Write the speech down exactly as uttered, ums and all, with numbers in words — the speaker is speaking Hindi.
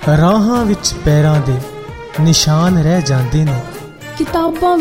राहां विच पैरां दे निशान रह जांदे ने। किताबां